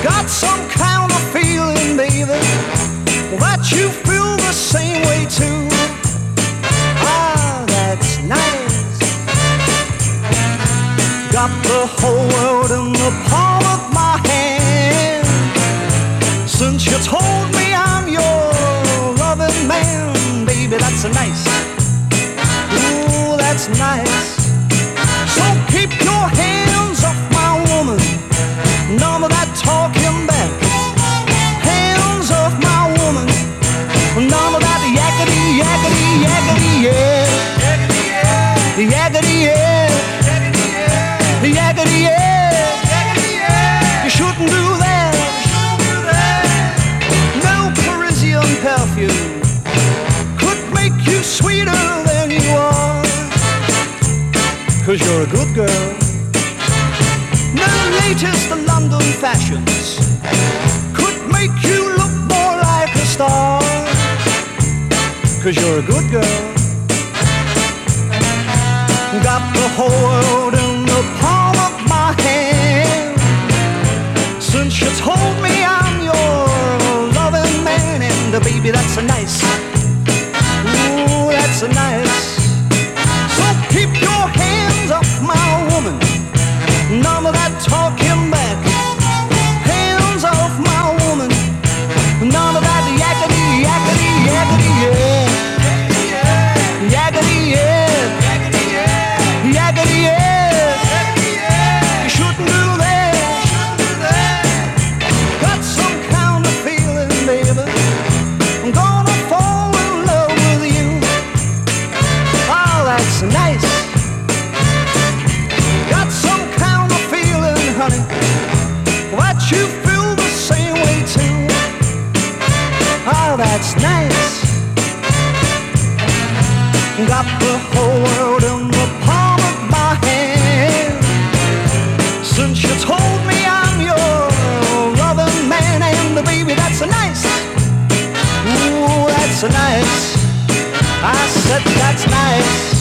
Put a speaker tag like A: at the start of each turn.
A: Got some kind of feeling, baby, that you feel the same way too. Ah, that's nice. Got the whole world in the palm of my hand. Since you told me I'm your loving man, baby, that's nice. Ooh, that's nice. So keep your hands off my woman. None of that talking back. Hands off my woman. None of that yakety, yakety, yakety, yeah. Yakety, yeah. Yakety, yeah. You shouldn't do that. No Parisian perfume could make you sweeter than you are. 'Cause you're a good girl. No latest London fashions could make you look more like a star. 'Cause you're a good girl. Got the whole world in the palm of my hand. Since you told me I'm your loving man, and baby, that's nice. Ooh, that's nice. So keep your hands off my woman. None of that talking back. Hands off my woman. None of that yakety, yakety, yakety, yeah. Yakety, yeah. Yakety, yeah. You shouldn't do that. Got some kind of feeling, baby, I'm gonna fall in love with you. Oh, that's nice. Got some kind of feeling, honey, that you feel the same way too. Oh, that's nice. Got the whole world in the palm of my hand. Since you told me I'm your loving man, and baby, that's nice. Ooh, that's nice. I said that's nice.